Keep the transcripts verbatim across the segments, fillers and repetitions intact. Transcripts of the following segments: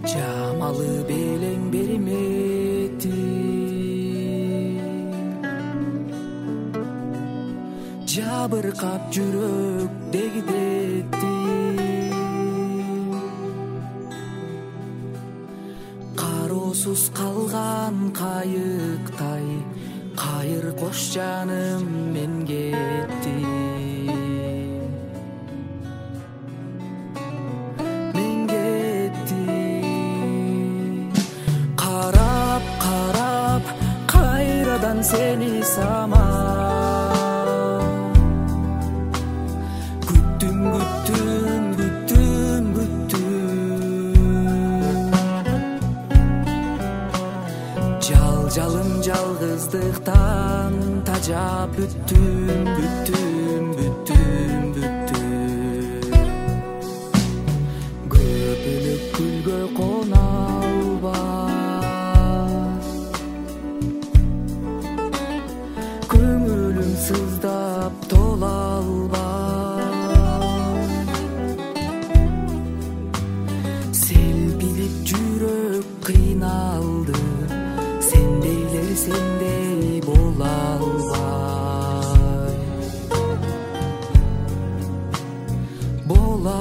Жамалы белең беримети, жабыркап жүрөк дегидетти. Кароосуз калган кайыктай, кайыр кош жаным мен кеттим. Seni sama Güttüm, güttüm, güttüm, güttüm. Жал жалым жалгыздыктан тажап бүттүм, бүттүм, бүттүм, бүттүм. Көпүлүк гүлгө кона албай, көңүлүм сыздап тола албай. Селпилип жүрөк кыйналды, сендейлер сендей бола албай, бола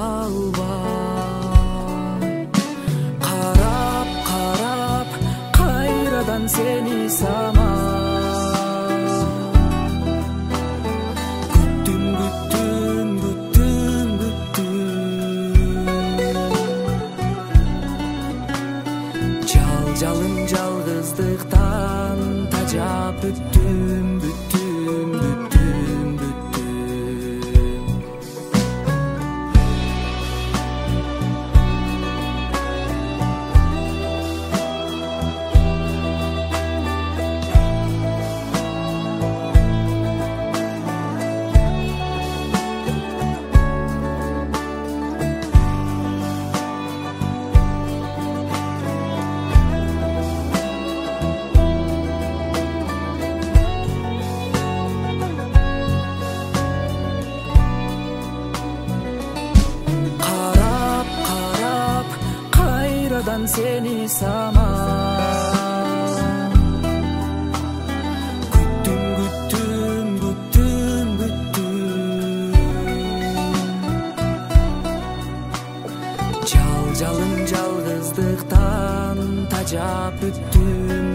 албай. Карап карап кайрадан сени сама, жалым жалгыздыктан тажап бүттүм, бүттүм, бүттүм, бүттүм. Seni sama güttüm, güttüm, güttüm, güttüm. Жал жалым жалгыздыктан тажап бүттүм,